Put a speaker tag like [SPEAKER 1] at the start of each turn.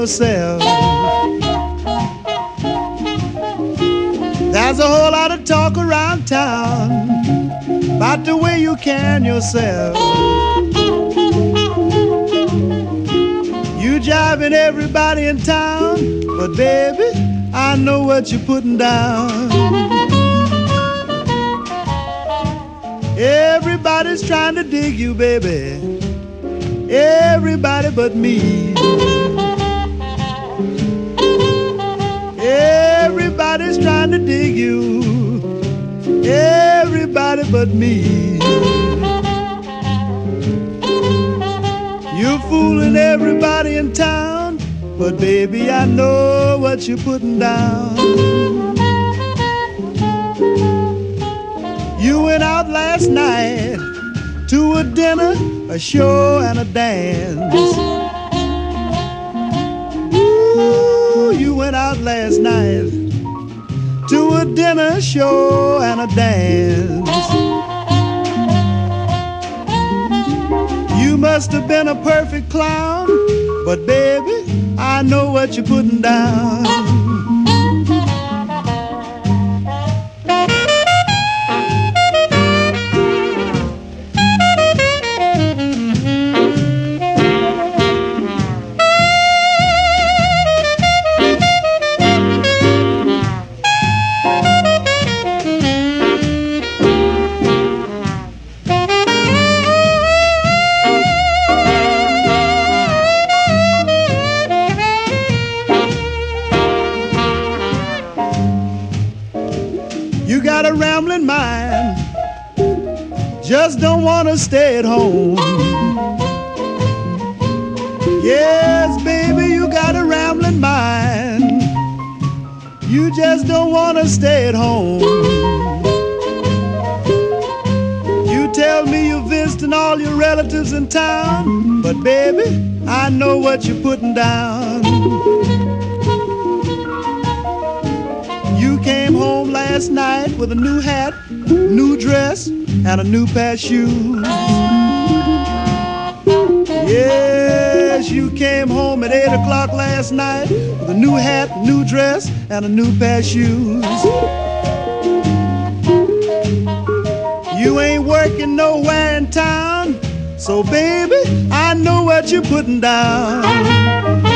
[SPEAKER 1] yourself. There's a whole lot of talk around town about the way you carrying yourself. You jiving everybody in town, but baby, I know what you're putting down. Everybody's trying to dig you, baby. Everybody but me. Everybody's trying to dig you. Everybody but me. You're fooling everybody in town, but baby, I know what you're putting down. You went out last night to a dinner, a show, and a dance. Ooh, you went out last night to a dinner, show, and a dance. You must have been a perfect clown, but baby, I know what you're putting down. You got a rambling mind, just don't want to stay at home. Yes, baby, you got a rambling mind, you just don't want to stay at home. You tell me you're visiting all your relatives in town, but baby, I know what you're putting down. You came home last night with a new hat, new dress, and a new pair of shoes. Yes, you came home at 8 o'clock last night with a new hat, new dress, and a new pair of shoes. You ain't working nowhere in town, so baby, I know what you're putting down.